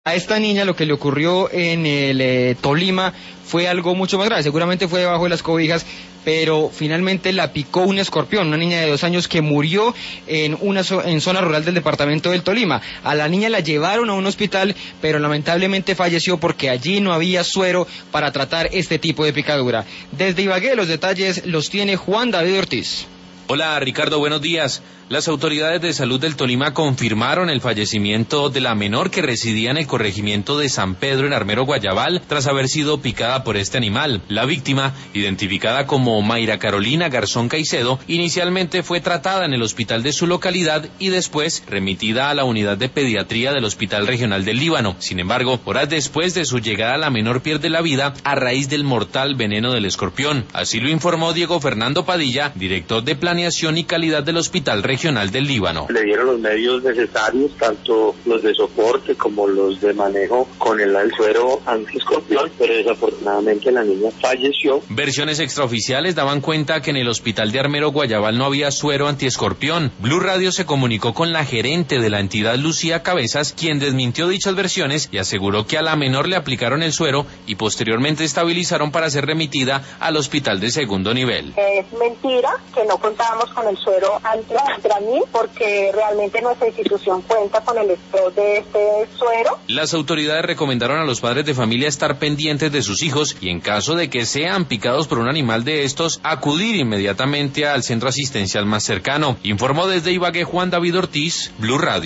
A esta niña lo que le ocurrió en el Tolima fue algo mucho más grave, seguramente fue debajo de las cobijas, pero finalmente la picó un escorpión, una niña de 2 años que murió en zona rural del departamento del Tolima. A la niña la llevaron a un hospital, pero lamentablemente falleció porque allí no había suero para tratar este tipo de picadura. Desde Ibagué los detalles los tiene Juan David Ortiz. Hola Ricardo, buenos días. Las autoridades de salud del Tolima confirmaron el fallecimiento de la menor que residía en el corregimiento de San Pedro en Armero Guayabal tras haber sido picada por este animal. La víctima, identificada como Mayra Carolina Garzón Caicedo, inicialmente fue tratada en el hospital de su localidad y después remitida a la unidad de pediatría del Hospital Regional del Líbano. Sin embargo, horas después de su llegada, la menor pierde la vida a raíz del mortal veneno del escorpión. Así lo informó Diego Fernando Padilla, director de Planeación y Calidad del Hospital Regional del Líbano. Le dieron los medios necesarios, tanto los de soporte como los de manejo con el suero antiescorpión, pero desafortunadamente la niña falleció. Versiones extraoficiales daban cuenta que en el hospital de Armero Guayabal no había suero antiescorpión. Blue Radio se comunicó con la gerente de la entidad, Lucía Cabezas, quien desmintió dichas versiones y aseguró que a la menor le aplicaron el suero y posteriormente estabilizaron para ser remitida al hospital de segundo nivel. Es mentira que no contábamos con el suero antramil porque realmente nuestra institución cuenta con el stock de este suero. Las autoridades recomendaron a los padres de familia estar pendientes de sus hijos y en caso de que sean picados por un animal de estos, acudir inmediatamente al centro asistencial más cercano. Informó desde Ibagué Juan David Ortiz, Blue Radio.